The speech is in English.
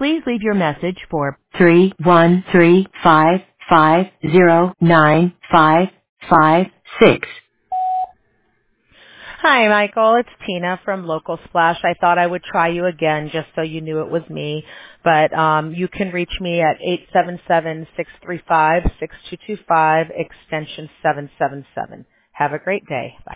Please leave your message for 313-550-9556. Hi, Michael. It's Tina from Local Splash. I thought I would try you again just so you knew it was me. But you can reach me at 877-635-6225, extension 777. Have a great day. Bye.